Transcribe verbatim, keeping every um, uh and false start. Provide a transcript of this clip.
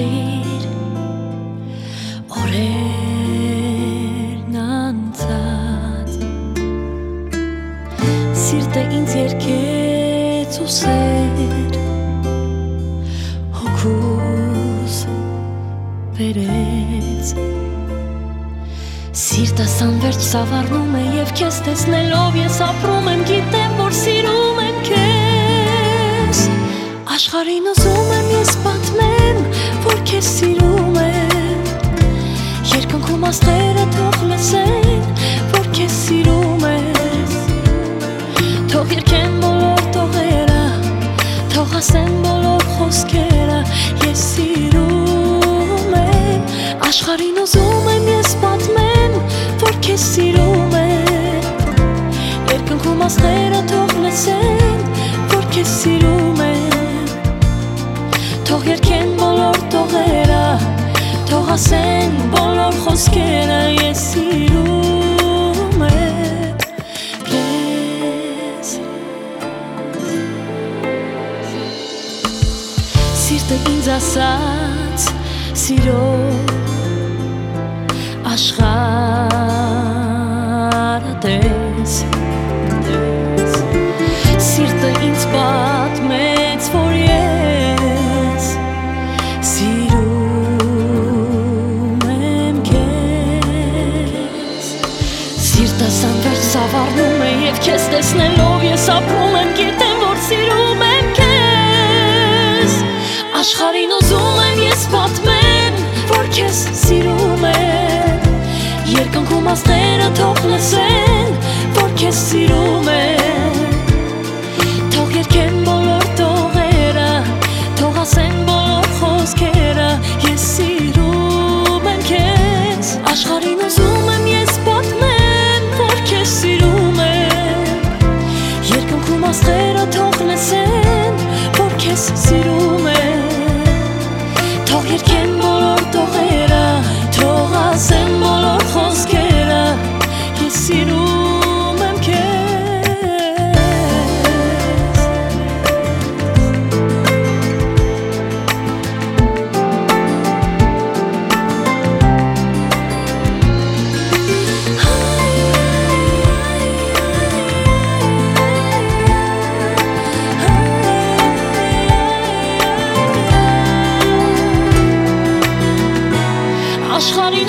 հիշիր օրերն անցած Սիրտը ինձ երկեց ու սեր հոգուս վերեց Սիրտս անվերջ սավառնում է և քեզ տեսնելով ես ապրում եմ գիտեմ որ սիրում եմ քեզ Աշխարհին ուզում եմ ես պատմեմ որ քեզ սիրում եմ Երկնքում աստղերը թող լսեն որ քեզ սիրում ես Թող երգեն բոլոր տողերը թող ասեն բոլոր խոսքերը ես սիրում եմ Աշխարհին ուզում եմ ես պատմեմ որ քեզ սիրում եմ Երկնքում աստղերը թող լսեն որ քեզ սիրում եմ Թող երգեն բոլոր տողերը թող ասեն բոլոր խոսքերը ես սիրում եմ Քեզ Սիրտը ինձ ասաց սիրո աշխարհը տես Սիրտը ինձ պատմեց որ ես սիրում եմ քեզ Սիրտս անվերջ սավառնում է և քեզ տեսնելով ես ապրում եմ գիտեմ որ սիրում եմ քեզ Աշխարհին ուզում եմ ես պատմեմ որ քեզ սիրում եմ Երկնքում աստղերը թող լսեն որ քեզ սիրում եմ Թող երգեն բոլոր տողերը թող ասեն բոլոր խոսքերը ես սիրում եմ քեզ Աշխարհին ուզում եմ ես պատմեմ որ քեզ սիրում եմ Երկնքում աստղերը թող լսեն որ քեզ սիրում եմ Թող երգեն բոլոր տողերը թող ասեն բոլոր խոսքերը ես սիրում եմ քեզ Աշխարհի